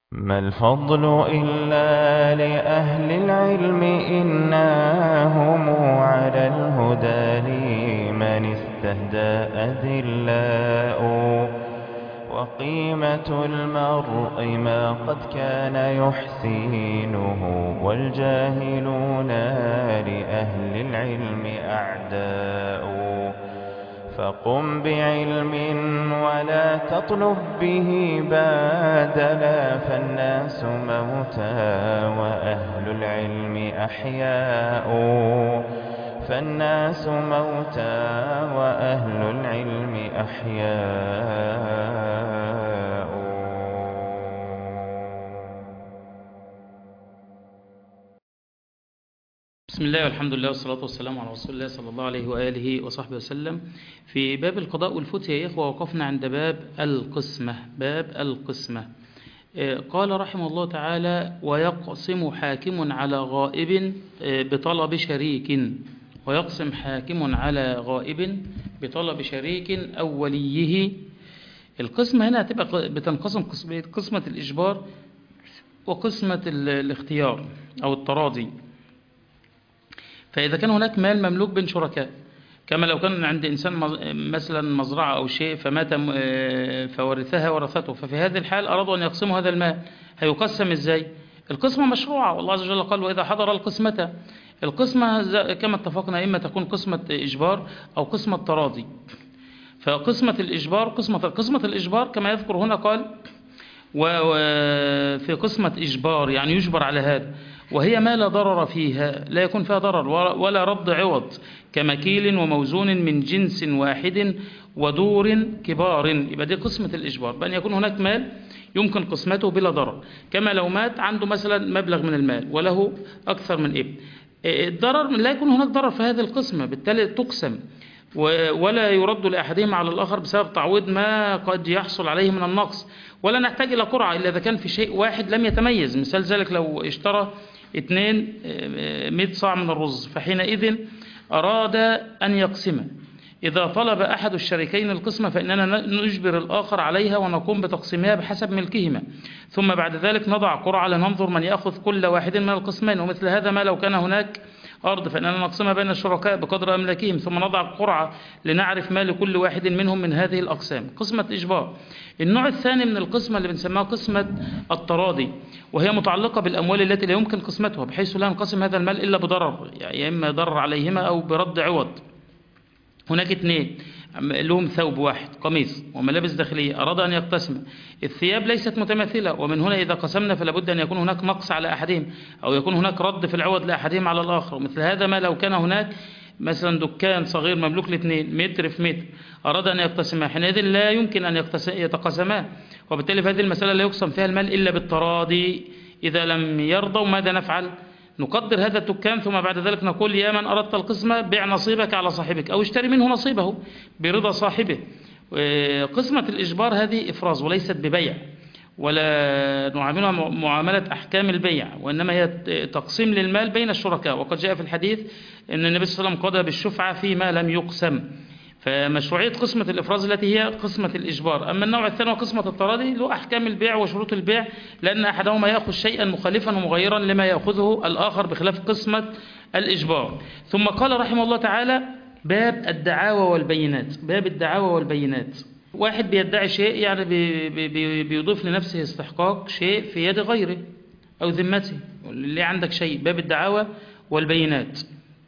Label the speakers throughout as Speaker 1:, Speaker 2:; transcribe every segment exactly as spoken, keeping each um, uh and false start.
Speaker 1: ما الفضل إلا لأهل العلم إنهم على الهدى لمن استهدى أذلاء وقيمة المرء ما قد كان يحسينه والجاهلون لأهل العلم أعداء فقم بعلم ولا تطلب به بادلا فالناس موتى وأهل العلم أحياء فالناس موتى وأهل العلم أحياء.
Speaker 2: بسم الله والحمد لله والصلاة والسلام على رسول الله صلى الله عليه وآله وصحبه وسلم. في باب القضاء والفتية يا إخوة وقفنا عند باب القسمة. باب القسمة قال رحمه الله تعالى: ويقسم حاكم على غائب بطلب شريك ويقسم حاكم على غائب بطلب شريك أو وليه. القسمة هنا هتبقى بتنقسم قسمين: قسمة الإجبار وقسمة الاختيار أو التراضي. فإذا كان هناك مال مملوك بين شركاء، كما لو كان عند إنسان مثلا مزرعة أو شيء فمات فورثها ورثته، ففي هذه الحال أرادوا أن يقسموا هذا المال، هيقسم إزاي؟ القسمة مشروعة، والله عز وجل قال: وإذا حضر القسمة. القسمة كما اتفقنا إما تكون قسمة إجبار أو قسمة تراضي. فقسمة الإجبار قسمة قسمة الإجبار كما يذكر هنا قال: وفي قسمة إجبار يعني يجبر على هذا، وهي ما لا ضرر فيها، لا يكون فيها ضرر ولا رد عوض، كمكيل وموزون من جنس واحد ودور كبار. يبقى دي قسمة الإجبار، بأن يكون هناك مال يمكن قسمته بلا ضرر، كما لو مات عنده مثلا مبلغ من المال وله أكثر من ابن، الضرر لا يكون هناك ضرر في هذه القسمة، بالتالي تقسم ولا يرد لأحدهما على الآخر بسبب تعويض ما قد يحصل عليه من النقص، ولا نحتاج إلى قرعة إلا إذا كان في شيء واحد لم يتميز. مثال ذلك لو اشترى اثنين مئة صاع من الرز، فحينئذ أراد أن يقسمه، إذا طلب أحد الشريكين القسمة فإننا نجبر الآخر عليها ونقوم بتقسيمها بحسب ملكهما، ثم بعد ذلك نضع قرعة لننظر من يأخذ كل واحد من القسمين. ومثل هذا ما لو كان هناك أرض فإننا نقسمها بين الشركاء بقدر أملاكهم، ثم نضع قرعة لنعرف ما لكل واحد منهم من هذه الأقسام. قسمة إجبار. النوع الثاني من القسمة اللي بنسميها قسمة التراضي، وهي متعلقة بالأموال التي لا يمكن قسمتها، بحيث لا ينقسم هذا المال إلا بضرر، يعني إما ضرر عليهما أو برد عوض. هناك اثنين لهم ثوب واحد، قميص وملابس داخلية، أراد أن يقتسم، الثياب ليست متماثلة، ومن هنا إذا قسمنا فلا بد أن يكون هناك نقص على أحدهم أو يكون هناك رد في العوض لأحدهم على الآخر. ومثل هذا ما لو كان هناك مثلا دكان صغير مملوك لاثنين متر في متر، أراد أن يقتسمها، حينئذ لا يمكن أن يتقاسما، وبالتالي في هذه المسألة لا يقسم فيها المال إلا بالتراضي. إذا لم يرضوا ماذا نفعل؟ نقدر هذا الدكان، ثم بعد ذلك نقول: يا من أردت القسمة بيع نصيبك على صاحبك أو اشتري منه نصيبه برضا صاحبه. قسمة الإجبار هذه إفراز وليست ببيع، ولا نعاملها معاملة أحكام البيع، وإنما هي تقسيم للمال بين الشركاء. وقد جاء في الحديث أن النبي صلى الله عليه وسلم قضى بالشفعة فيما لم يقسم. فمشروعية قسمة الإفراز التي هي قسمة الإجبار. أما النوع الثاني وقسمة التراضي له أحكام البيع وشروط البيع، لأن أحدهما يأخذ شيئا مخالفا ومغيرا لما يأخذه الآخر بخلاف قسمة الإجبار. ثم قال رحمه الله تعالى: باب الدعاوى والبينات. باب الدعاوى والبينات، واحد بيدعي شيء، يعني بي بي بيضيف لنفسه استحقاق شيء في يد غيره أو ذمته، اللي عندك شيء. باب الدعاوى والبينات.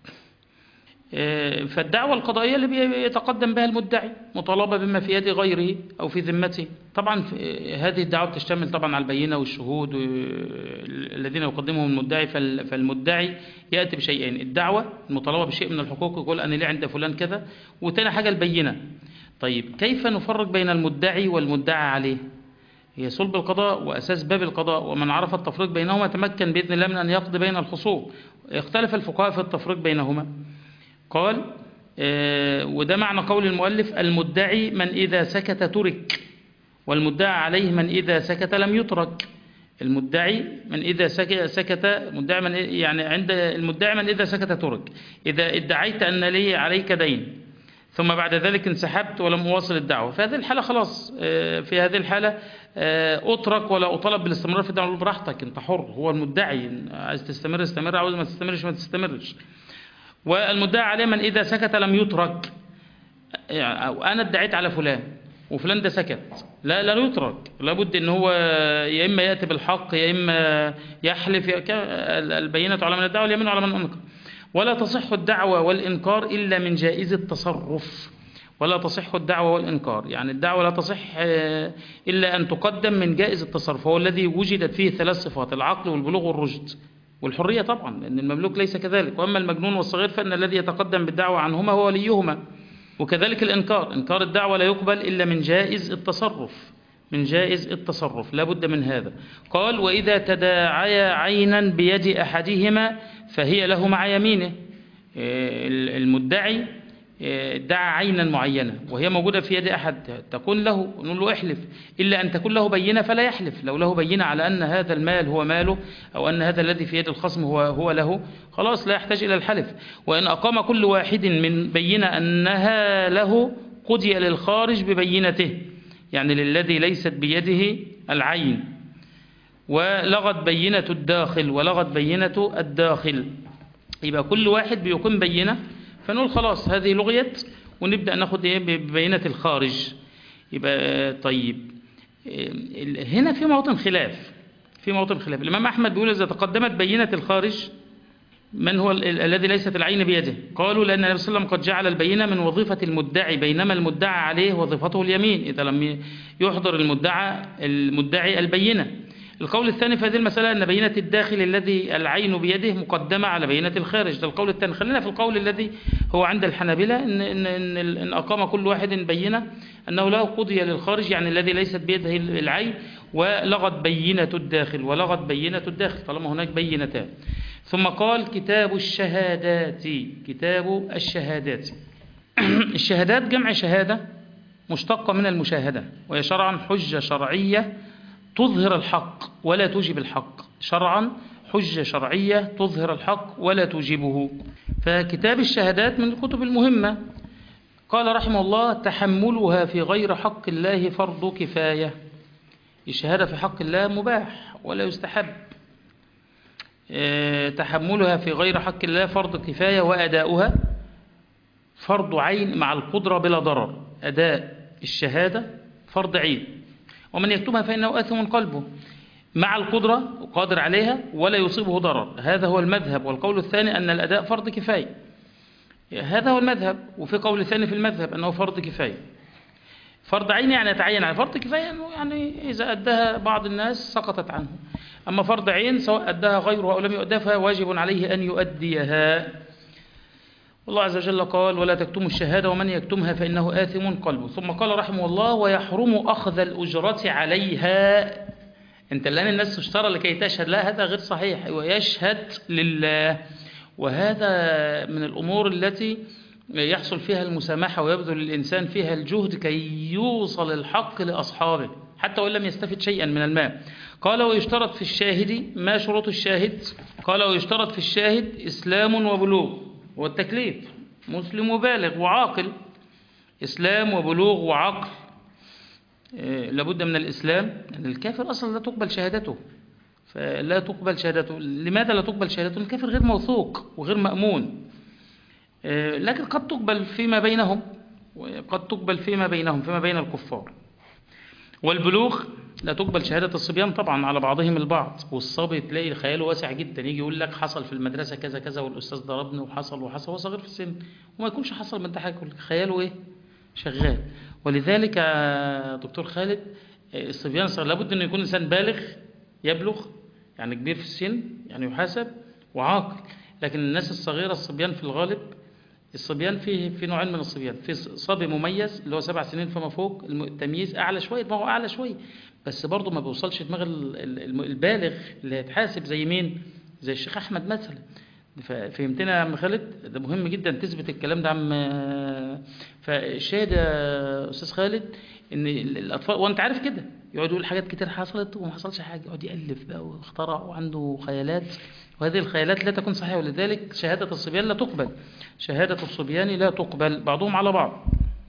Speaker 2: فالدعوة القضائية اللي بيتقدم بها المدعي مطالبة بما في يد غيره أو في ذمته. طبعا هذه الدعوة بتشتمل طبعا على البينة والشهود الذين يقدمهم المدعي. فالمدعي يأتي بشيئين: الدعوة المطالبة بشيء من الحقوق، يقول أنا لي عند فلان كذا، وتاني حاجة البينة. طيب كيف نفرق بين المدعي والمدعى عليه؟ هي صلب القضاء وأساس باب القضاء، ومن عرف التفريق بينهما تمكن بإذن الله من أن يقضي بين الخصوم. اختلف الفقهاء في التفريق بينهما. قال آه وده معنى قول المؤلف: المدعي من إذا سكت ترك، والمدعى عليه من إذا سكت لم يترك. المدعي من إذا سكت مدعي من يعني عند المدعي من إذا سكت ترك. إذا ادعيت أن لي عليك دين ثم بعد ذلك انسحبت ولم أواصل الدعوة، في هذه الحالة خلاص، في هذه الحالة أترك ولا أطالب بالاستمرار في الدعوة. براحتك، أنت حر، هو المدعي، عايز تستمر استمر، عاوز ما تستمرش ما تستمرش. والمدعي عليه من إذا سكت لم يترك، يعني أنا ادعيت على فلان وفلان ده سكت، لا لا يترك، لابد ان هو يا اما ياتي بالحق يا اما يحلف، البينة على من ادعى واليمين على من انكر. ولا تصح الدعوة والانكار الا من جائز التصرف. ولا تصح الدعوة والانكار، يعني الدعوة لا تصح الا ان تقدم من جائز التصرف، هو الذي وجدت فيه ثلاث صفات: العقل والبلوغ والرشد والحرية طبعا، لان المملوك ليس كذلك. واما المجنون والصغير فان الذي يتقدم بالدعوة عنهما هو وليهما. وكذلك الإنكار، إنكار الدعوة لا يقبل إلا من جائز التصرف، من جائز التصرف لا بد من هذا. قال: وإذا تداعيا عينا بيد أحدهما فهي له مع يمينه. المدعي ادعى عينا معينة وهي موجودة في يد أحد، تكون له، نقول له احلف، إلا أن تكون له بينة فلا يحلف. لو له بينة على أن هذا المال هو ماله أو أن هذا الذي في يد الخصم هو, هو له، خلاص لا يحتاج إلى الحلف. وإن أقام كل واحد من بينة أنها له قضي للخارج ببينته، يعني للذي ليست بيده العين. ولغت بينة الداخل ولغت بينة الداخل، يبقى كل واحد بيقوم بينة، فنقول خلاص هذه لغيت ونبدأ ناخد ايه ببينة الخارج. يبقى طيب، هنا في موطن خلاف، في موطن خلاف. الإمام أحمد بيقول: إذا تقدمت بينة الخارج من هو الذي ليست العين بيده؟ قالوا: لأن النبي صلى الله عليه وسلم قد جعل البينة من وظيفة المدعي، بينما المدعى عليه وظيفته اليمين إذا لم يحضر المدعى المدعي البينة. القول الثاني في هذه المسألة أن بينة الداخل الذي العين بيده مقدمة على بينة الخارج، ده القول الثاني. خلينا في القول الذي هو عند الحنابلة، إن, إن, إن, إن أقام كل واحد بينة أنه له قضي للخارج، يعني الذي ليست بيده العين، ولغت بينة الداخل ولغت بينة الداخل طالما هناك بينتان. ثم قال: كتاب الشهادات. كتاب الشهادات الشهادات جمع شهادة مشتقة من المشاهدة، وهي شرعا حجة شرعية تظهر الحق ولا توجب الحق. شرعا حجة شرعية تظهر الحق ولا توجبه. فكتاب الشهادات من الكتب المهمة. قال رحمه الله: تحملها في غير حق الله فرض كفاية. الشهادة في حق الله مباح ولا يستحب، تحملها في غير حق الله فرض كفاية، وأداؤها فرض عين مع القدرة بلا ضرر. أداء الشهادة فرض عين، ومن يكتمها فإنه آثم قلبه، مع القدرة قادر عليها ولا يصيبه ضرر. هذا هو المذهب. والقول الثاني أن الأداء فرض كفاية، هذا هو المذهب. وفي قول ثاني في المذهب أنه فرض كفاية. فرض عين يعني يتعين على فرض كفاية، يعني إذا أداها بعض الناس سقطت عنه. أما فرض عين سواء أداها غيره أو لم يؤدها فواجب عليه أن يؤديها. والله عز وجل قال: ولا تكتموا الشهادة ومن يكتمها فإنه آثم قلبه. ثم قال رحمه الله: ويحرم أخذ الأجرة عليها. أنت الآن الناس تشترى لكي تشهد، لا، هذا غير صحيح، ويشهد لله. وهذا من الأمور التي يحصل فيها المسامحة ويبذل الإنسان فيها الجهد كي يوصل الحق لأصحابه حتى وإن لم يستفد شيئا من المال. قال: ويشترط في الشاهد. ما شروط الشاهد؟ قال: ويشترط في الشاهد إسلام وبلوغ، والتكليف، مسلم وبالغ وعاقل. إسلام وبلوغ وعقل. إيه لابد من الإسلام، لأن الكافر أصلا لا تقبل شهادته، فلا تقبل شهادته. لماذا لا تقبل شهادته؟ الكافر غير موثوق وغير مأمون. إيه لكن قد تقبل فيما بينهم، وقد تقبل فيما بينهم فيما بين الكفار. والبلوغ لا تقبل شهادة الصبيان طبعا على بعضهم البعض. والصبي تلاقي خياله واسع جدا، يجي يقول لك حصل في المدرسة كذا كذا والأستاذ ضربني وحصل وحصل، هو صغير في السن وما يكونش حصل من تحكي، خياله ايه شغال. ولذلك يا دكتور خالد، الصبيان لابد انه يكون انسان بالغ يبلغ، يعني كبير في السن، يعني يحاسب، وعاقل. لكن الناس الصغيرة الصبيان في الغالب، الصبيان فيه في نوعين من الصبيان. في صبي مميز اللي هو سبع سنين فما فوق، التمييز اعلى شويه، دماغه اعلى شويه، بس برضه ما بيوصلش دماغ البالغ اللي هيتحاسب زي مين؟ زي الشيخ احمد مثلا. فهمتنا يا عم خالد؟ ده مهم جدا تثبت الكلام ده عم. فالشاهد يا استاذ خالد ان الاطفال، وانت عارف كده، يقعد يقول حاجات كتير حصلت وما حصلش حاجة، يقعد يألف بقى واخترع وعنده خيالات، وهذه الخيالات لا تكون صحيحة. ولذلك شهادة الصبيان لا تقبل، شهادة الصبيان لا تقبل بعضهم على بعض.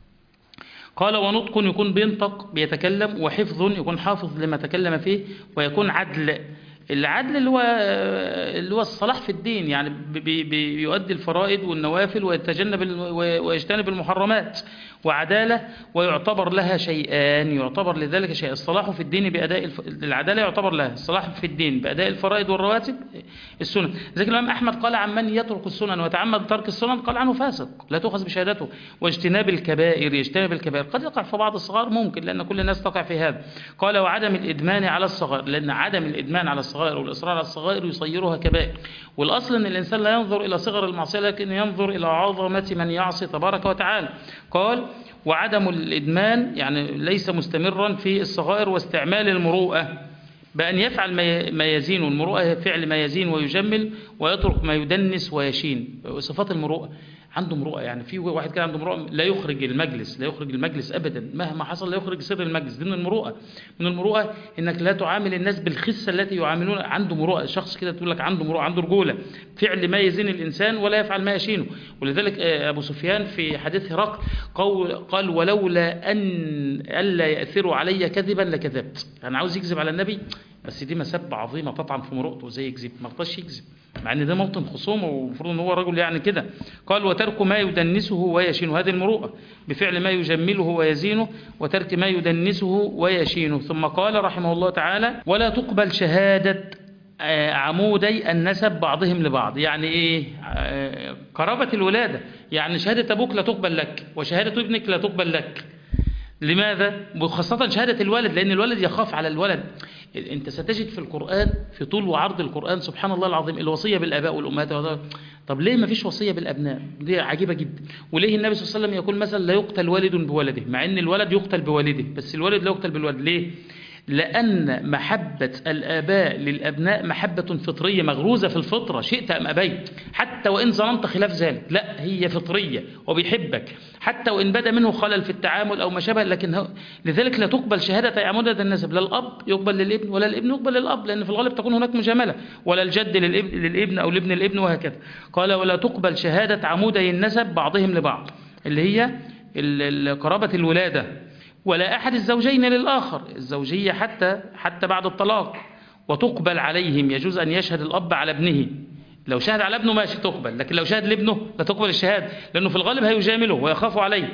Speaker 2: قال ونطق يكون بينطق بيتكلم، وحفظ يكون حافظ لما تكلم فيه، ويكون عدل. العدل اللي هو اللي هو الصلاح في الدين، يعني بي بي بيؤدي الفرائض والنوافل ويتجنب ويجتنب المحرمات، وعدالة ويعتبر لها شيئان، يعتبر لذلك شيء الصلاح في الدين بأداء الف... العدالة يعتبر لها الصلاح في الدين بأداء الفرائض والرواتب السنن. ذلك الإمام أحمد قال عن من يترك السنن ويتعمد ترك السنن قال عنه فاسق لا تؤخذ بشهادته. واجتناب الكبائر، يجتنب الكبائر قد يقع في بعض الصغار ممكن، لأن كل الناس تقع في هذا. قال وعدم الإدمان على الصغائر، لأن عدم الإدمان على الصغائر والإصرار على الصغائر يصيرها كبائر. والأصل أن الإنسان لا ينظر إلى صغر المعصية لكن ينظر إلى عظمة من يعصي تبارك وتعالى. قال وعدم الإدمان يعني ليس مستمرا في الصغائر، واستعمال المروءة بأن يفعل ما يزين، والمروءة فعل ما يزين ويجمل، ويترك ما يدنس ويشين. صفات المروءة، عنده مروءة، يعني في واحد كان عنده مروءة لا يخرج المجلس، لا يخرج المجلس أبدا مهما حصل، لا يخرج سر المجلس، دي من المروءة. من المروءة إنك لا تعامل الناس بالخسة التي يعاملون. عنده مروءة، شخص كده تقول لك عنده مروءة، عنده رجولة، فعل ما يزين الإنسان ولا يفعل ما يشينه. ولذلك أبو سفيان في حديث هرقل قال ولولا أن ألا يأثروا علي كذبا لكذبت، يعني عاوز يكذب على النبي بس دي مسبة عظيمة تطعن في مروءته زي يكذب، ما رضاش يكذب مع ان ده موطن خصومه ومفروض ان هو رجل يعني كده. قال وترك ما يدنسه ويشينه، هذه المروءة بفعل ما يجمله ويزينه، وترك ما يدنسه ويشينه. ثم قال رحمه الله تعالى ولا تقبل شهادة عمودي النسب بعضهم لبعض. يعني ايه؟ قرابة الولادة، يعني شهادة ابوك لا تقبل لك وشهادة ابنك لا تقبل لك. لماذا؟ وخاصة شهادة الولد، لأن الولد يخاف على الولد. أنت ستجد في القرآن في طول وعرض القرآن سبحان الله العظيم الوصية بالآباء والأمهات. طب ليه ما فيش وصية بالأبناء؟ دي عجيبة جدا. وليه النبي صلى الله عليه وسلم يقول مثلا لا يقتل والد بولده، مع أن الولد يقتل بوالده بس الولد لا يقتل بالولد؟ ليه؟ لأن محبة الآباء للأبناء محبة فطرية مغروزة في الفطرة، شئت أم أبيت، حتى وإن ظننت خلاف ذلك، لا هي فطرية وبيحبك حتى وإن بدا منه خلل في التعامل أو ما شابه. لكن هو لذلك لا تقبل شهادة عمودة النسب، لا الأب يقبل للابن ولا الابن يقبل للأب، لأن في الغالب تكون هناك مجاملة، ولا الجد للابن, للابن أو لابن الابن وهكذا. قال ولا تقبل شهادة عمودي النسب بعضهم لبعض، اللي هي قرابة الولادة، ولا أحد الزوجين للآخر، الزوجية حتى حتى بعد الطلاق. وتقبل عليهم، يجوز أن يشهد الأب على ابنه، لو شهد على ابنه ماشي تقبل، لكن لو شهد لابنه لا تقبل الشهادة، لأنه في الغالب هيجامله ويخاف عليه.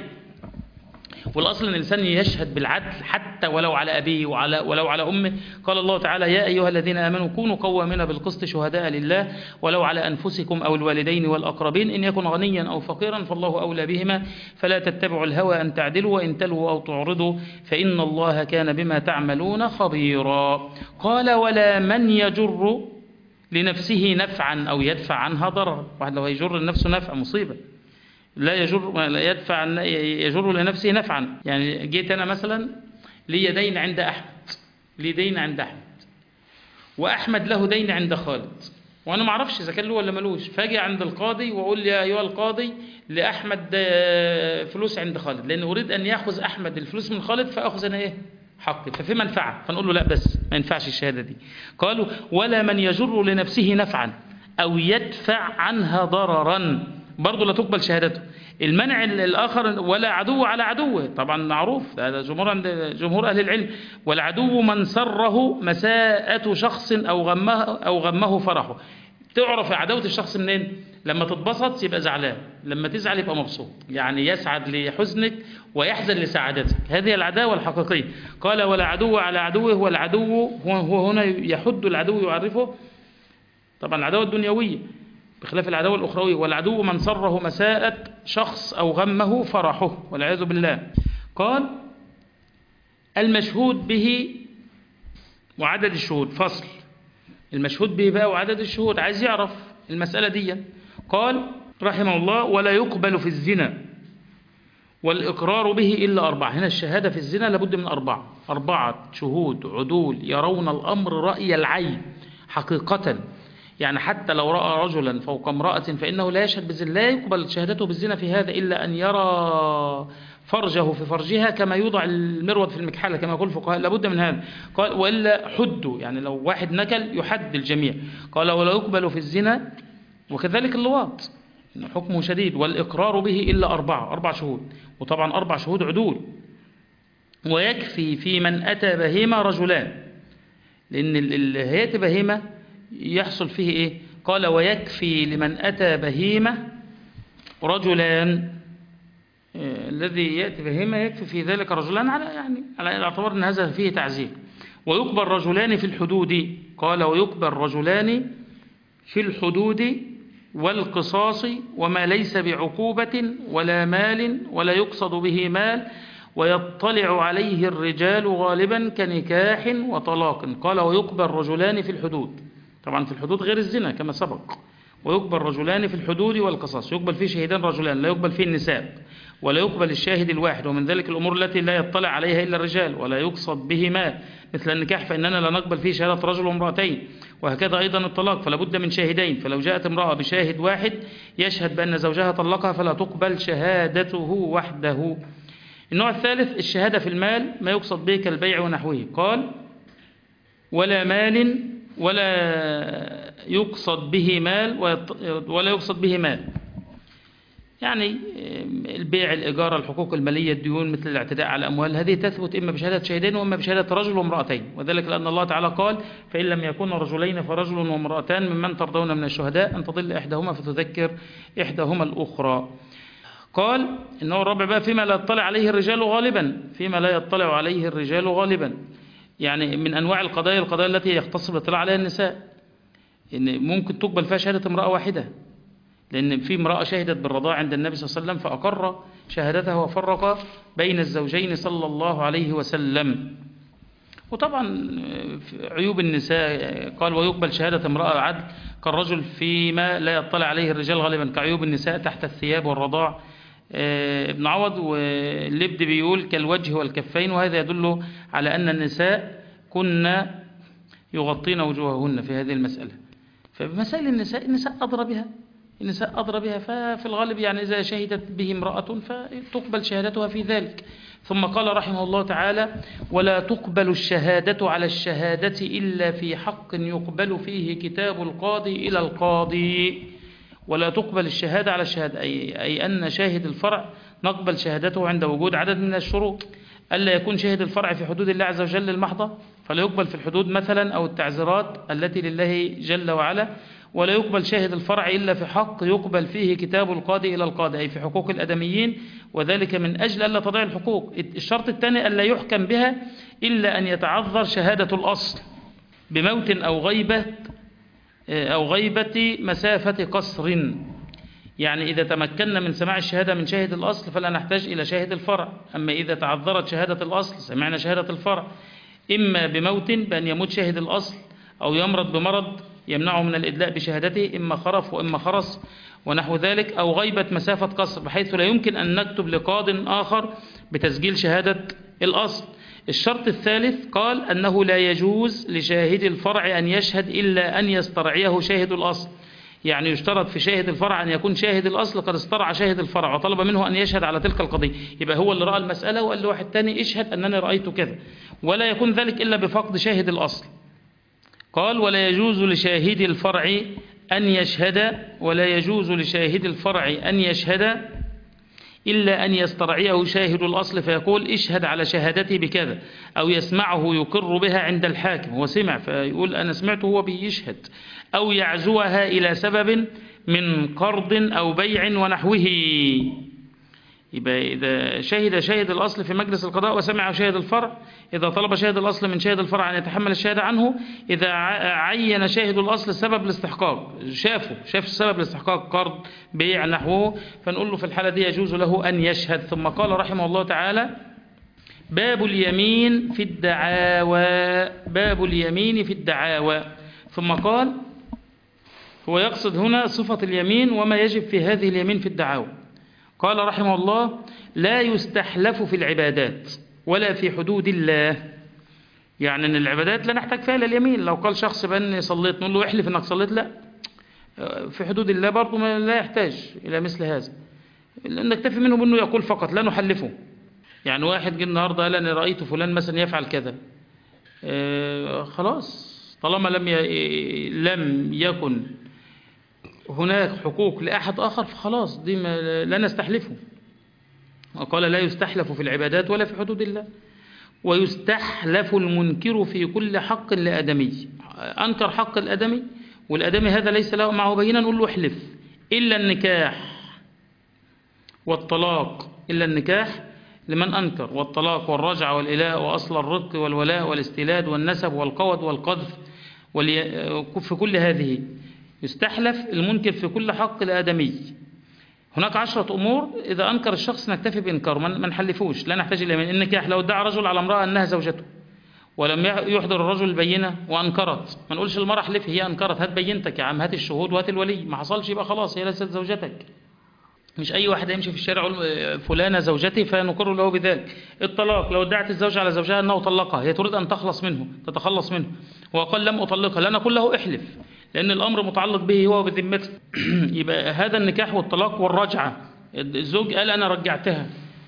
Speaker 2: والأصل أن الإنسان يشهد بالعدل حتى ولو على أبيه وعلى ولو على أمه. قال الله تعالى يا أيها الذين آمنوا كونوا قوامين بالقسط شهداء لله ولو على أنفسكم أو الوالدين والأقربين إن يكن غنيا أو فقيرا فالله أولى بهما فلا تتبعوا الهوى أن تعدلوا وإن تلووا أو تعرضوا فإن الله كان بما تعملون خبيرا. قال ولا من يجر لنفسه نفعا أو يدفع عنها ضررا، واحد لو يجر لنفسه نفع مصيبة، لا يجر لا يدفع يجر لنفسه نفعا. يعني جيت أنا مثلا لي دين عند أحمد، لي دين عند أحمد، وأحمد له دين عند خالد، وأنا ما أعرفش إذا كان له ولا ملوش، فاجي عند القاضي وأقول يا أيها القاضي لأحمد فلوس عند خالد، لأن أريد أن يأخذ أحمد الفلوس من خالد فأخذ أنا إيه حقي، ففي منفعة، فنقول له لا بس ما ينفعش الشهادة دي. قالوا ولا من يجر لنفسه نفعا أو يدفع عنها ضررا برضه لا تقبل شهادته. المنع الآخر ولا عدو على عدوه، طبعا معروف هذا جمهور عند جمهور أهل العلم. والعدو من سره مساءة شخص أو غمه أو غمه فرحه. تعرف عداوة الشخص منين؟ لما تتبسط يبقى زعلان، لما تزعل يبقى مبسوط، يعني يسعد لحزنك ويحزن لسعادتك، هذه العداوة الحقيقية. قال ولا عدو على عدوه، والعدو هو هنا يحد العدو يعرفه طبعا العداوة الدنيوية بخلاف العداوة الأخروية. والعدو من سره مساءة شخص أو غمه فرحه والعياذ بالله. قال المشهود به وعدد الشهود، فصل المشهود به بقى وعدد الشهود، عايز يعرف المسألة دي. قال رحمه الله ولا يقبل في الزنا والإقرار به إلا أربعة. هنا الشهادة في الزنا لابد من أربعة، أربعة شهود عدول يرون الأمر رأي العين حقيقة، يعني حتى لو رأى رجلا فوق امرأة فإنه لا يشهد بالزنا، لا يقبل شهادته بالزنا في هذا إلا أن يرى فرجه في فرجها كما يوضع المرود في المكحلة كما يقول الفقهاء، لابد من هذا. قال وإلا حدوا، يعني لو واحد نكل يحد الجميع. قال ولا يقبل في الزنا وكذلك اللواط حكمه شديد، والإقرار به إلا أربعة أربع شهود، وطبعا أربع شهود عدول. ويكفي في من أتى بهيمة رجلان، لأن اللي هيأتي بهيمة يحصل فيه إيه؟ قال ويكفي لمن أتى بهيمة رجلان، الذي يأتي بهيمة يكفي في ذلك رجلان، على يعني على اعتبار أن هذا فيه تعزير. ويقبل رجلان في الحدود، قال ويقبل رجلان في الحدود والقصاص وما ليس بعقوبة ولا مال ولا يقصد به مال، ويطلع عليه الرجال غالبا كنكاح وطلاق. قال ويقبل رجلان في الحدود، طبعا في الحدود غير الزنا كما سبق. ويقبل رجلان في الحدود والقصاص، يقبل فيه شهيدان رجلان، لا يقبل فيه النساء، ولا يقبل الشاهد الواحد، ومن ذلك الأمور التي لا يطلع عليها إلا الرجال ولا يقصد به مال، مثل النكاح فإننا لا نقبل فيه شهادة رجل وامرأتين، وهكذا أيضا الطلاق فلا بد من شاهدين. فلو جاءت امرأة بشاهد واحد يشهد بأن زوجها طلقها فلا تقبل شهادته وحده. النوع الثالث الشهادة في المال، ما يقصد به كالبيع ونحوه. قال ولا مال ولا يقصد به مال ولا يقصد به مال، يعني البيع، الإجارة، الحقوق المالية، الديون، مثل الاعتداء على الأموال، هذه تثبت إما بشهادة شهيدين وإما بشهادة رجل وامرأتين، وذلك لأن الله تعالى قال فإن لم يكن رجلين فرجل وامرأتان ممن ترضون من الشهداء أن تضل إحداهما فتذكر إحداهما الأخرى. قال إنه الرابع بقى فيما لا يطلع عليه الرجال غالبا، فيما لا يطلع عليه الرجال غالبا، يعني من أنواع القضايا القضايا التي يختص بالاطلاع عليها النساء، إن ممكن تقبل فيها شهادة امرأة واحدة، لأن في امرأة شهدت بالرضاع عند النبي صلى الله عليه وسلم فأقر شهادتها وفرق بين الزوجين صلى الله عليه وسلم. وطبعا عيوب النساء قال ويقبل شهادة امرأة عدل كالرجل فيما لا يطلع عليه الرجال غالبا، كعيوب النساء تحت الثياب والرضاع. ابن عوض واللبد بيقول كالوجه والكفين، وهذا يدل على أن النساء كنا يغطين وجوههن في هذه المسألة. فبمسائل النساء النساء أضرى بها النساء أضرى بها ففي الغالب يعني إذا شهدت به امرأة فتقبل شهادتها في ذلك. ثم قال رحمه الله تعالى ولا تقبل الشهادة على الشهادة إلا في حق يقبل فيه كتاب القاضي إلى القاضي. ولا تقبل الشهادة على الشهادة أي, أي أن شاهد الفرع نقبل شهادته عند وجود عدد من الشروط، ألا يكون شاهد الفرع في حدود الله عز وجل المحضة، فلا يقبل في الحدود مثلا أو التعزيرات التي لله جل وعلا. ولا يقبل شاهد الفرع إلا في حق يقبل فيه كتاب القاضي إلى القاضي، أي في حقوق الأدميين، وذلك من أجل ألا تضيع الحقوق. الشرط الثاني ألا يحكم بها إلا أن يتعذر شهادة الأصل بموت أو غيبة أو غيبة مسافة قصر، يعني إذا تمكنا من سماع الشهادة من شاهد الأصل فلا نحتاج إلى شاهد الفرع. أما إذا تعذرت شهادة الأصل سمعنا شهادة الفرع، إما بموت بأن يموت شاهد الأصل أو يمرض بمرض يمنعه من الإدلاء بشهادته، إما خرف وإما خرس ونحو ذلك، أو غيبة مسافة قصر بحيث لا يمكن أن نكتب لقاض آخر بتسجيل شهادة الأصل. الشرط الثالث قال أنه لا يجوز لشاهد الفرع أن يشهد إلا أن يسترعيه شاهد الأصل، يعني يشترط في شاهد الفرع أن يكون شاهد الأصل قد استرعى شاهد الفرع وطلب منه أن يشهد على تلك القضية، يبقى هو اللي رأى المسألة وقال له واحد تاني اشهد أنني رأيت كذا، ولا يكون ذلك إلا بفقد شاهد الأصل. قال ولا يجوز لشاهد الفرع أن يشهد ولا يجوز لشاهد الفرع أن يشهد إلا أن يسترعيه شاهد الأصل فيقول اشهد على شهادتي بكذا، أو يسمعه يقر بها عند الحاكم، هو سمع فيقول أنا سمعته هو بيشهد، أو يعزوها إلى سبب من قرض أو بيع ونحوه. يبقى إذا شهد شاهد الأصل في مجلس القضاء وسمع شاهد الفرع، إذا طلب شاهد الأصل من شاهد الفرع أن يتحمل الشهادة عنه، إذا عين شاهد الأصل سبب الاستحقاق، شافه شاف سبب الاستحقاق قرض بيع نحوه، فنقول له في الحالة دي يجوز له أن يشهد. ثم قال رحمه الله تعالى باب اليمين في الدعاوى باب اليمين في الدعاوى ثم قال هو يقصد هنا صفة اليمين وما يجب في هذه اليمين في الدعاوى. قال رحمه الله لا يستحلف في العبادات ولا في حدود الله، يعني ان العبادات لا نحتاج فيها اليمين. لو قال شخص بأني صليت نقول له احلف انك صليت، لا. في حدود الله برضو لا يحتاج الى مثل هذا، لان نكتفي منه بانه يقول فقط لا نحلفه. يعني واحد جه النهارده قال أنا رأيت فلان مثلا يفعل كذا، آه خلاص طالما لم ي... لم يكن هناك حقوق لأحد آخر فخلاص دي ما لا نستحلفه. وقال لا يستحلف في العبادات ولا في حدود الله. ويستحلف المنكر في كل حق لآدمي، أنكر حق الآدمي والآدمي هذا ليس له معه بينة، نقول له احلف، إلا النكاح والطلاق، إلا النكاح لمن أنكر، والطلاق والرجع والإلاء وأصل الرق والولاء والاستيلاد والنسب والقود والقذف والي... في كل هذه يستحلف المنكر في كل حق الآدمي. هناك عشرة أمور إذا أنكر الشخص نكتفي بإنكاره، ما نحلفوش، لا نحتاج إلى من النكاح. لو ادعى رجل على امرأة أنها زوجته ولم يحضر الرجل البينة وأنكرت، ما نقولش المرأة احلف، هي أنكرت، هات بينتك يا عم، هات الشهود وهات الولي، ما حصلش يبقى خلاص هي ليست زوجتك. مش أي واحد يمشي في الشارع يقول فلانة زوجتي فنقر له بذلك. الطلاق لو ادعت الزوجة على زوجها أنه طلقها، هي تريد أن تخلص منه تتخلص منه وقال لم أطلقها، لا نقول له احلف لأن الأمر متعلق به هو بذمته. يبقى هذا النكاح والطلاق والرجعة، الزوج قال أنا رجعتها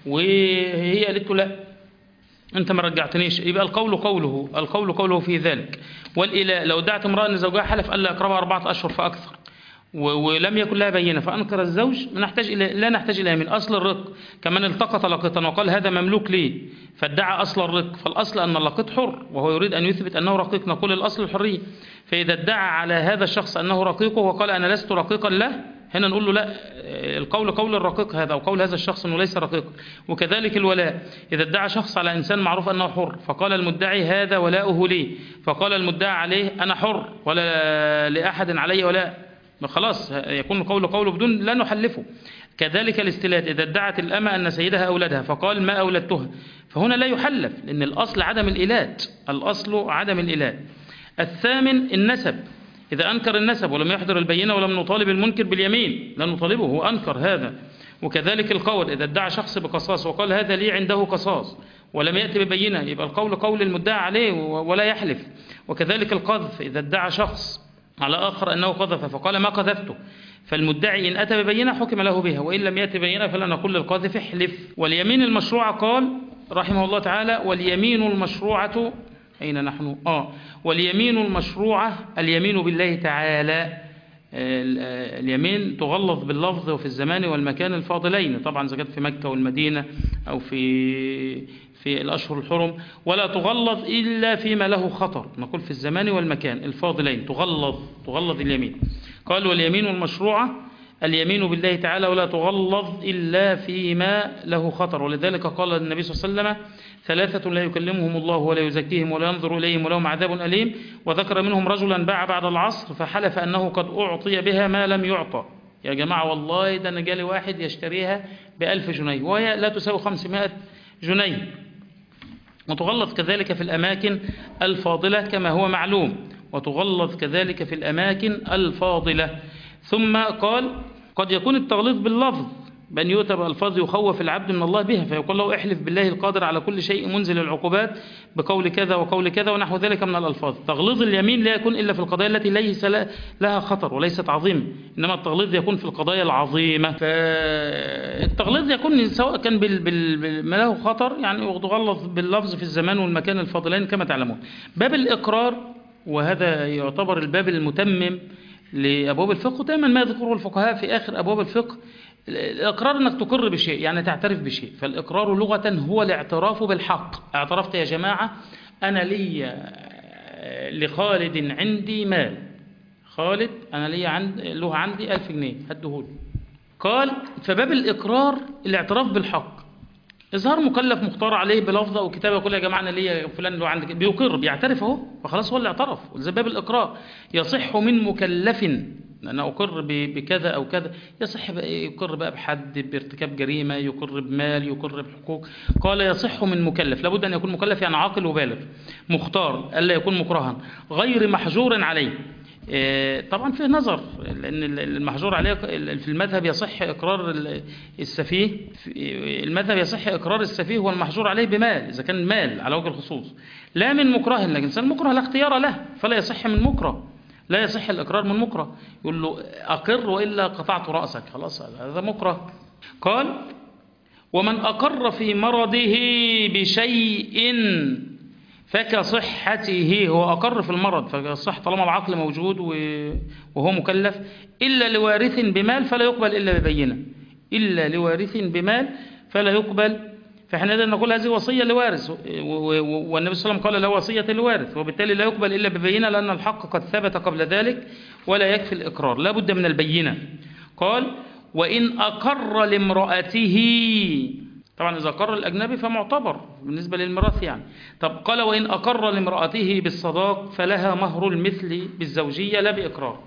Speaker 2: وهي قالت له لا أنت ما رجعتنيش، يبقى القول قوله القول قوله في ذلك. والإلاء لو ادعت امرأة أن زوجها حلف ألا يقربها أربعة أشهر فأكثر ولم يكن لها بينة فأنكر الزوج، ما نحتاج إلى لا نحتاج إلى من أصل الرق. كمان التقط لقطا وقال هذا مملوك لي فادعى أصل الرق، فالأصل أن اللقيط حر وهو يريد أن يثبت أنه رقيق، نقول الأصل الحرية. فإذا ادعى على هذا الشخص أنه رقيقه وقال أنا لست رقيقا له، هنا نقول له لا، القول قول الرقيق هذا، أو قول هذا الشخص أنه ليس رقيق. وكذلك الولاء، إذا ادعى شخص على إنسان معروف أنه حر فقال المدعي هذا ولاؤه لي، فقال المدعى عليه أنا حر ولا لأحد علي ولاء، خلاص يكون القول قوله بدون لا نحلفه. كذلك الاستيلاد، إذا ادعت الأمة أن سيدها أولدها فقال ما أولدتها، فهنا لا يحلف لأن الأصل عدم الإيلاد، الأصل عدم الإيلاد. الثامن النسب، إذا أنكر النسب ولم يحضر البينة ولم نطالب المنكر باليمين لا نطالبه، هو أنكر هذا. وكذلك القول، إذا ادعى شخص بقصاص وقال هذا لي عنده قصاص ولم يأتي ببينة يبقى القول قول المدعى عليه ولا يحلف. وكذلك القذف، إذا ادعى شخص على آخر أنه قذف فقال ما قذفته، فالمدعي إن أتى ببينة حكم له بها وإن لم يأتي ببينة فلا نقول للقاذف احلف. واليمين المشروعة قال رحمه الله تعالى واليمين المشروعة أين نحن؟ آه واليمين المشروعة اليمين بالله تعالى. اليمين تغلظ باللفظ وفي الزمان والمكان الفاضلين، طبعا إذا كانت في مكة والمدينة أو في في الأشهر الحرم، ولا تغلظ إلا فيما له خطر، نقول في الزمان والمكان الفاضلين تغلظ تغلظ اليمين. قال واليمين المشروعة اليمين بالله تعالى ولا تغلظ إلا فيما له خطر. ولذلك قال النبي صلى الله عليه وسلم ثلاثة لا يكلمهم الله ولا يزكيهم ولا ينظر إليهم ولهم عذاب أليم، وذكر منهم رجلا باع بعد العصر فحلف أنه قد أعطي بها ما لم يعطى. يا جماعة والله ده أنا جالي واحد يشتريها بألف جنيه وهي لا تساوي خمسمائة جنيه. وتغلظ كذلك في الأماكن الفاضلة كما هو معلوم، وتغلظ كذلك في الأماكن الفاضلة. ثم قال قد يكون التغليظ باللفظ بأن يؤتى بألفاظ يخوف العبد من الله بها، فيقول له احلف بالله القادر على كل شيء منزل العقوبات بقول كذا وقول كذا ونحو ذلك من الألفاظ. تغليظ اليمين لا يكون إلا في القضايا التي ليس لها خطر وليست عظيمة، إنما التغليظ يكون في القضايا العظيمة. فالتغليظ يكون سواء كان بما له خطر، يعني تغلظ باللفظ في الزمان والمكان الفاضلين كما تعلمون. باب الإقرار، وهذا يعتبر الباب المتمم لأبواب الفقه، دائما ما يذكره الفقهاء في آخر أبواب الفقه الإقرار أنك تقر بشيء يعني تعترف بشيء. فالإقرار لغة هو الاعتراف بالحق. اعترفت يا جماعة أنا لي لخالد عندي مال، خالد أنا لي عند له عندي ألف جنيه هدهولي. قال فباب الإقرار الاعتراف بالحق، إظهار مكلف مختار عليه بلفظة أو كتابة يقول يا جماعة أنا لي فلان له عندك، بيقر بيعترف أهو فخلاص هو اللي اعترف. وزي باب الإقرار يصح من مكلف، أنا أقر بكذا أو كذا، يصح يقر بقى بحد بارتكاب جريمة، يقر بمال، يقر بحقوق. قال يصح من مكلف، لابد أن يكون مكلف يعني عاقل وبالغ مختار، ألا يكون مكرها غير محجور عليه. طبعا فيه نظر، لأن المحجور عليه في المذهب يصح إقرار السفيه، المذهب يصح إقرار السفيه والمحجور عليه بمال إذا كان مال على وجه الخصوص، لا من مكره، لكن الإنسان مكره لا اختيار له فلا يصح من مكره، لا يصح الإقرار من مكره. يقول له أقر وإلا قطعت رأسك، خلاص هذا مكره. قال ومن أقر في مرضه بشيء فكصحته، هو أقر في المرض فكصح طالما العقل موجود وهو مكلف، إلا لوارث بمال فلا يقبل إلا ببينة، إلا لوارث بمال فلا يقبل. فإحنا نقدر نقول هذه وصية لوارث، والنبي صلى الله عليه وسلم قال لا وصية لوارث، وبالتالي لا يقبل إلا ببينة، لأن الحق قد ثبت قبل ذلك ولا يكفي الإقرار، لا بد من البينة. قال وإن أقر لامرأته، طبعا إذا أقر الأجنبي فمعتبر بالنسبة للميراث يعني. طب قال وإن أقر لامرأته بالصداق فلها مهر المثل بالزوجية لا بإقرار.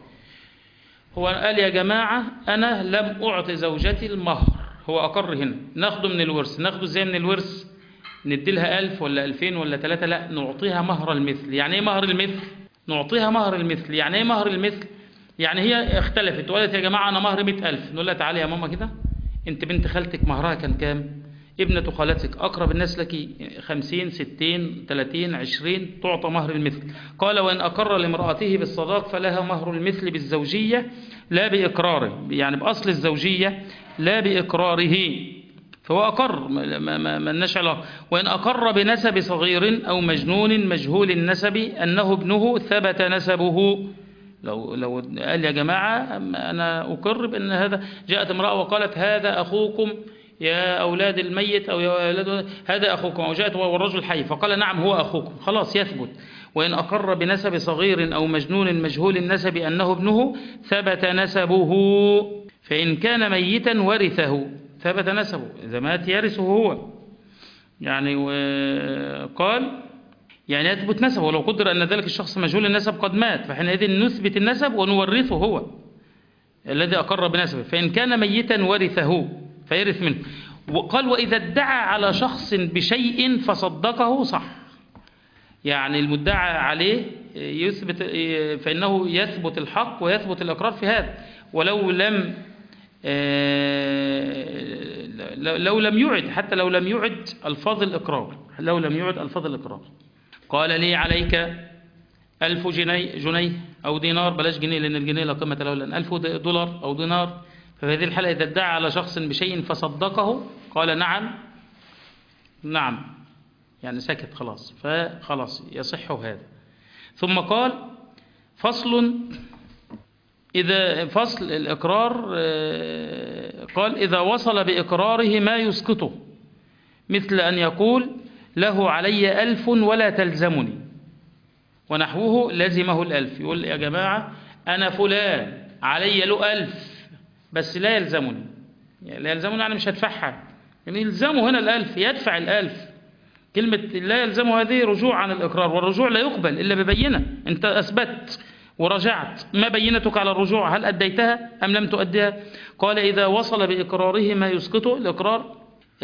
Speaker 2: هو قال يا جماعة أنا لم أعطي زوجتي المهر، هو أقر هنا، ناخده من الورث. ناخده ازاي من الورث؟ ندي لها ألف ولا ألفين ولا ثلاثة؟ لا، نعطيها مهر المثل. يعني إيه مهر المثل؟ نعطيها مهر المثل. يعني إيه مهر المثل؟ يعني هي اختلفت وقالت يا جماعة أنا مهر مئة ألف، نقول لها تعالي يا ماما كده، أنت بنت خالتك مهرها كان كام؟ ابنة خالتك أقرب الناس لك خمسين ستين ثلاثين عشرين، تعطى مهر المثل. قال وإن أقر لامرأته بالصداق فلها مهر المثل بالزوجية لا بإقراره، يعني بأصل الزوجية لا بإقراره، فهو أقر ما لناش علاقة. وإن أقر بنسب صغير أو مجنون مجهول النسب أنه ابنه ثبت نسبه. لو لو قال يا جماعة أنا أقر بأن هذا، جاءت امرأة وقالت هذا أخوكم يا أولاد الميت أو يا أولاد هذا أخوكم، أو جاءت والرجل حي فقال نعم هو أخوكم، خلاص يثبت. وإن أقر بنسب صغير أو مجنون مجهول النسب أنه ابنه ثبت نسبه، فإن كان ميتا ورثه ثبت نسبه، إذا مات يرثه هو يعني. وقال يعني يثبت نسبه، ولو قدر أن ذلك الشخص مجهول النسب قد مات فحينئذ نثبت النسب ونورثه هو الذي أقر بنسبه. فإن كان ميتا ورثه فيرث منه. وقال وإذا ادعى على شخص بشيء فصدقه صح، يعني المدعى عليه يثبت فإنه يثبت الحق ويثبت الإقرار في هذا، ولو لم لو لم يعد، حتى لو لم يعد ألفاظ الإقرار، لو لم يعد ألفاظ الإقرار. قال لي عليك ألف جنيه جنيه أو دينار، بلاش جنيه لأن الجنيه لا قيمة له، لأن ألف دولار أو دينار. ففي هذه الحالة إذا ادعى على شخص بشيء فصدقه قال نعم نعم، يعني سكت خلاص، فخلاص يصح هذا. ثم قال فصل إذا فصل الإقرار، قال إذا وصل بإقراره ما يسقطه، مثل أن يقول له علي ألف ولا تلزمني ونحوه لزمه الألف. يقول يا جماعة أنا فلان علي له ألف بس لا يلزمني، لا يلزمني يعني مش هدفعها، يعني يلزمه هنا الألف، يدفع الألف. كلمة لا يلزمه هذه رجوع عن الإقرار، والرجوع لا يقبل إلا ببينة. أنت أثبت ورجعت، ما بينتك على الرجوع؟ هل أديتها أم لم تؤديها؟ قال إذا وصل بإقراره ما يسقطه الإقرار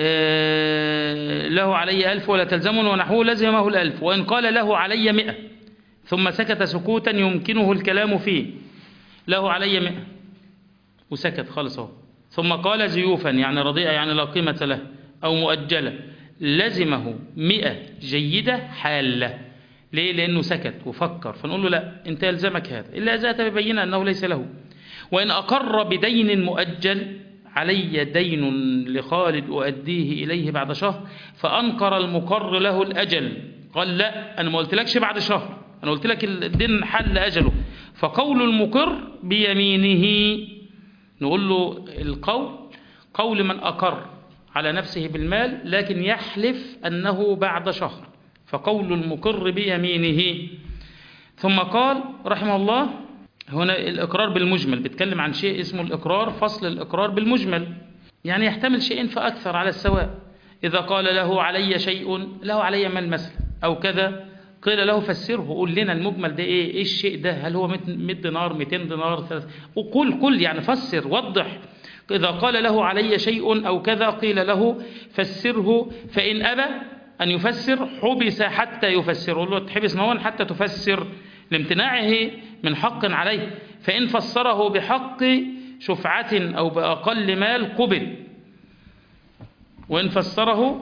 Speaker 2: له علي ألف ولا تلزمني ونحوه لزمه الألف. وإن قال له علي مئة ثم سكت سكوتا يمكنه الكلام فيه، له علي مئة وسكت خالص هو، ثم قال زيوفا يعني رديئة يعني لا قيمة له أو مؤجلة، لزمه مئة جيدة حالة. ليه؟ لأنه سكت وفكر، فنقول له لا أنت يلزمك هذا إلا إذا أتى ببينة أنه ليس له. وإن أقر بدين مؤجل علي دين لخالد أؤديه إليه بعد شهر فأنكر المقر له الأجل، قال لا أنا ما قلت لكش بعد شهر، أنا قلت لك الدين حل أجله، فقول المقر بيمينه. نقول له القول قول من أقر على نفسه بالمال لكن يحلف أنه بعد شهر، فقول المقر بيمينه. ثم قال رحمه الله هنا الإقرار بالمجمل، بيتكلم عن شيء اسمه الإقرار، فصل الإقرار بالمجمل، يعني يحتمل شيئين فأكثر على السواء. إذا قال له علي شيء، له علي مال مثلا أو كذا، قيل له فسره، قول لنا المجمل ده إيه؟ إيه الشيء ده؟ هل هو مئة دينار مئتين دينار ثلاثة؟ وقل كل يعني فسر وضح. إذا قال له علي شيء أو كذا قيل له فسره، فإن أبى أن يفسر حبس حتى يفسر، قل له تحبس نوان حتى تفسر لامتناعه من حق عليه. فإن فسره بحق شفعة أو بأقل مال قبل، وإن فسره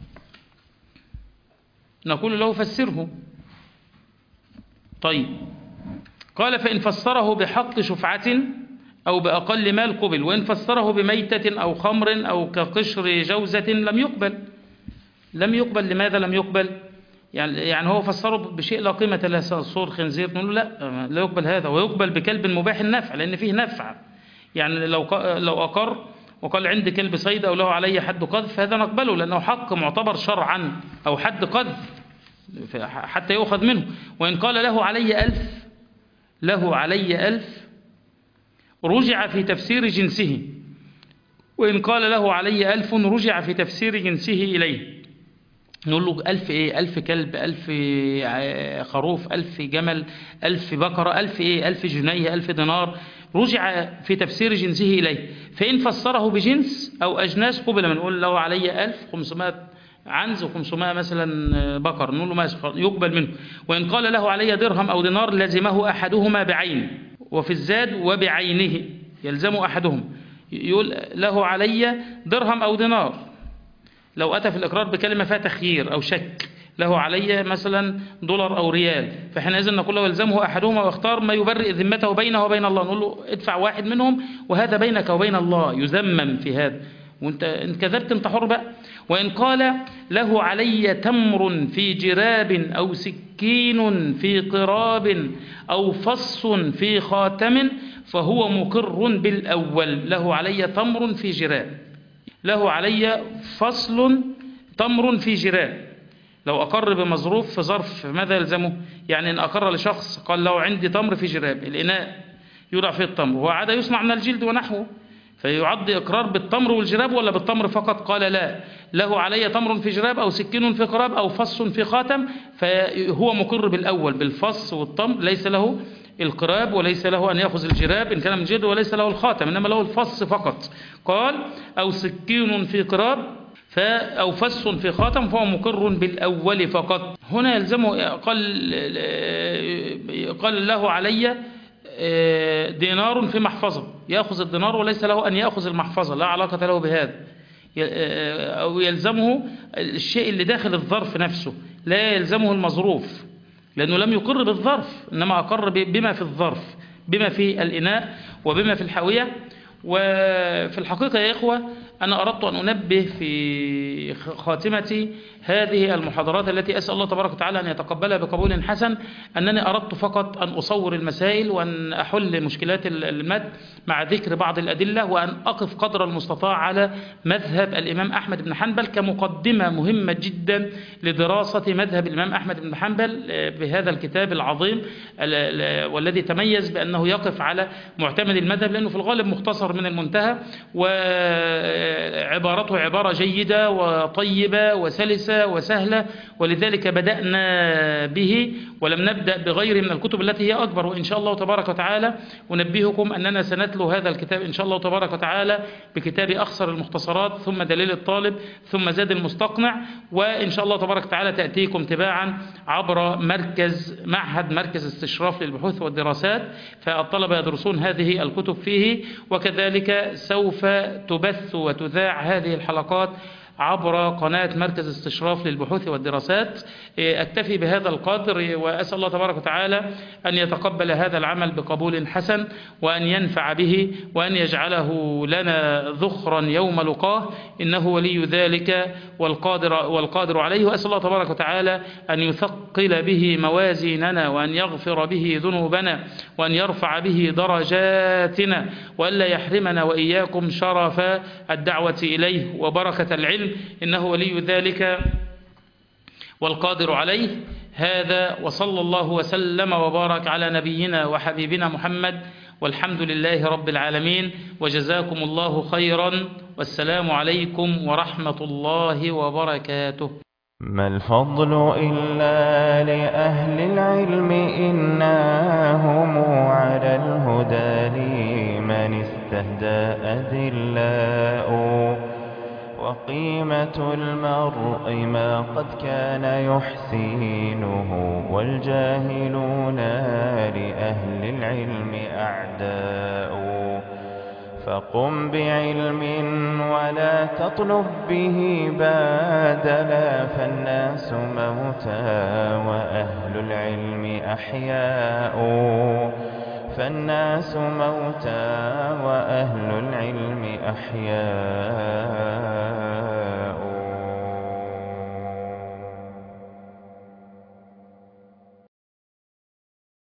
Speaker 2: نقول له فسره. طيب قال فإن فسره بحق شفعة أو بأقل مال قبل، وإن فسره بميتة أو خمر أو كقشر جوزة لم يقبل. لم يقبل. لماذا لم يقبل؟ يعني يعني هو فسره بشيء لا قيمة له، صور خنزير، نقول له لا لا يقبل هذا. ويقبل بكلب مباح النفع لأن فيه نفع. يعني لو لو أقر وقال عندي كلب صيد أو له علي حد قذف، هذا نقبله لأنه حق معتبر شرعا أو حد قذف حتى يؤخذ منه. وإن قال له علي ألف له علي ألف رجع في تفسير جنسه، وإن قال له علي ألف رجع في تفسير جنسه إليه. نقول له ألف إيه؟ ألف كلب، ألف خروف، ألف جمل، ألف بقرة، ألف إيه؟ ألف جنيه، ألف دينار، رجع في تفسير جنسه إليه. فإن فسره بجنس أو أجناس قبل. من نقول له علي ألف وخمسمائة عنز وخمسمائة مثلا بقر، نقول له ما يقبل منه. وإن قال له علي درهم أو دينار لزمه أحدهما بعين، وفي الزاد وبعينه يلزم أحدهم. يقول له علي درهم أو دينار، لو أتى في الإقرار بكلمة فيها تخيير أو شك، له علي مثلا دولار أو ريال، فحينئذ نقول له يلزمه أحدهما واختار ما يبرئ ذمته بينه وبين الله. نقول له ادفع واحد منهم وهذا بينك وبين الله، يذمم في هذا، وانت ان كذبت انت حر بقى. وإن قال له علي تمر في جراب أو سكين في قراب أو فص في خاتم فهو مقر بالأول. له علي تمر في جراب، له علي فصل تمر في جراب. لو أقر بمظروف في ظرف ماذا يلزمه؟ يعني إن أقر لشخص قال له عندي تمر في جراب، الإناء يوضع فيه التمر وعاد يصنع من الجلد ونحوه، فيعد إقرار بالتمر والجراب ولا بالتمر فقط؟ قال لا، له علي تمر في جراب أو سكين في قراب أو فص في خاتم، فهو مقر بالأول بالفص والتمر، ليس له القراب وليس له أن يأخذ الجراب إن كان من جلد وليس له الخاتم، إنما له الفص فقط. قال أو سكين في قراب أو فص في خاتم فهو مقر بالأول فقط. هنا يلزمه قال قال له علي دينار في محفظة، يأخذ الدينار وليس له أن يأخذ المحفظة، لا علاقة له بهذا. أو يلزمه الشيء اللي داخل الظرف نفسه، لا يلزمه المظروف لأنه لم يقر بالظرف، إنما أقر بما في الظرف، بما في الإناء وبما في الحاوية. وفي الحقيقة يا إخوة أنا أردت أن أنبه في خاتمة هذه المحاضرات التي أسأل الله تبارك وتعالى أن يتقبلها بقبول حسن، أنني أردت فقط أن أصور المسائل وأن أحل مشكلات المد مع ذكر بعض الأدلة، وأن أقف قدر المستطاع على مذهب الإمام أحمد بن حنبل كمقدمة مهمة جدا لدراسة مذهب الإمام أحمد بن حنبل بهذا الكتاب العظيم والذي تميز بأنه يقف على معتمد المذهب، لأنه في الغالب مختصر من المنتهى، وعبارته عبارة جيدة وطيبة وسلسة وسهلة، ولذلك بدأنا به ولم نبدأ بغيره من الكتب التي هي أكبر. وإن شاء الله تبارك وتعالى أنبهكم أننا سنتلو هذا الكتاب إن شاء الله تبارك وتعالى بكتاب أخصر المختصرات، ثم دليل الطالب، ثم زاد المستقنع، وإن شاء الله تبارك وتعالى تأتيكم تباعا عبر مركز معهد مركز استشراف للبحوث والدراسات، فالطلبة يدرسون هذه الكتب فيه، وكذلك سوف تبث وتذاع هذه الحلقات عبر قناة مركز استشراف للبحوث والدراسات. أكتفي بهذا القدر، وأسأل الله تبارك وتعالى أن يتقبل هذا العمل بقبول حسن، وأن ينفع به، وأن يجعله لنا ذخرا يوم لقاه، إنه ولي ذلك والقادر, والقادر عليه. وأسأل الله تبارك وتعالى أن يثقل به موازيننا، وأن يغفر به ذنوبنا، وأن يرفع به درجاتنا، وألا يحرمنا وإياكم شرف الدعوة إليه وبركة العلم، إنه ولي ذلك والقادر عليه. هذا وصلى الله وسلم وبارك على نبينا وحبيبنا محمد، والحمد لله رب العالمين، وجزاكم الله خيرا، والسلام عليكم ورحمة الله وبركاته.
Speaker 1: ما الفضل إلا لأهل العلم إنهم على الهدى لمن استهدى أذلاء، وقيمة المرء ما قد كان يحسينه، والجاهلون لأهل العلم أعداء. فقم بعلم ولا تطلب به بادلا، فالناس موتى وأهل العلم أحياء. فالناس موتى وأهل العلم أحياء